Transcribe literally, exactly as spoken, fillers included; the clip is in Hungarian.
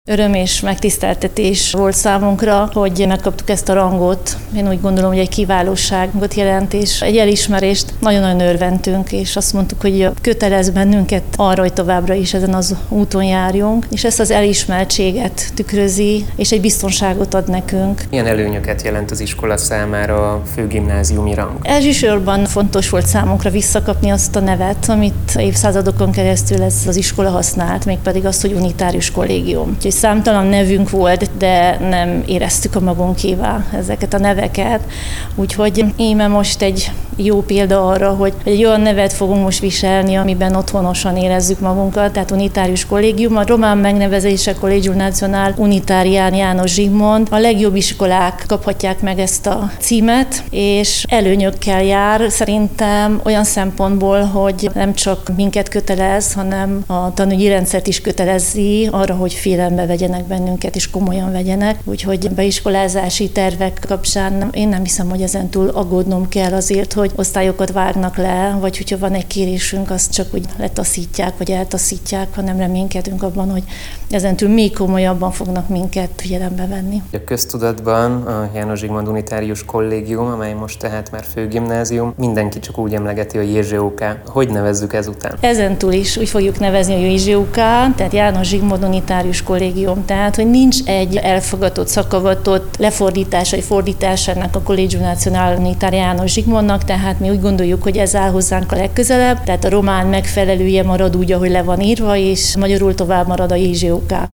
Öröm és megtiszteltetés volt számunkra, hogy megkaptuk ezt a rangot. Én úgy gondolom, hogy egy kiválóságot jelent, és egy elismerést nagyon-nagyon örventünk, és azt mondtuk, hogy kötelez bennünket arra, hogy továbbra is ezen az úton járjunk, és ezt az elismertséget tükrözi, és egy biztonságot ad nekünk. Milyen előnyöket jelent az iskola számára a főgimnáziumi rang? Elsősorban fontos volt számunkra visszakapni azt a nevet, amit évszázadokon keresztül ez az iskola használt, mégpedig azt, hogy unitárius kollégium. Számtalan nevünk volt, de nem éreztük a magunkévá ezeket a neveket. Úgyhogy íme most egy jó példa arra, hogy egy olyan nevet fogunk most viselni, amiben otthonosan érezzük magunkat, tehát unitárius kollégium. A román megnevezése Collegium Nazionale Unitarian János Zsigmond. A legjobb iskolák kaphatják meg ezt a címet, és előnyökkel jár szerintem olyan szempontból, hogy nem csak minket kötelez, hanem a tanügyi rendszert is kötelezi arra, hogy figyelembe vegyenek bennünket, és komolyan vegyenek. Úgyhogy beiskolázási tervek kapcsán én nem hiszem, hogy ezentúl aggódnom kell azért, hogy osztályokat vágnak le, vagy hogyha van egy kérésünk, azt csak úgy letaszítják, vagy eltaszítják, hanem reménykedünk abban, hogy ezentúl még komolyabban fognak minket figyelembe venni. A köztudatban a János Zsigmond Unitárius Kollégium, amely most tehát már főgimnázium, mindenki csak úgy emlegeti a jé zé o ká. Hogy nevezzük ezután? Ezentúl is úgy fogjuk nevezni a jé zé o ká, tehát János Zsigmond Unitárius Kollégium, tehát hogy nincs egy elfogadott, szakavatott lefordítása, vagy fordítása ennek a Collegium Nazionale Unitarian János Zsigmondnak, tehát mi úgy gondoljuk, hogy ez áll hozzánk a legközelebb, tehát a román megfelelője marad úgy, ahogy le van írva, és magyarul tovább marad a jé zé o ká.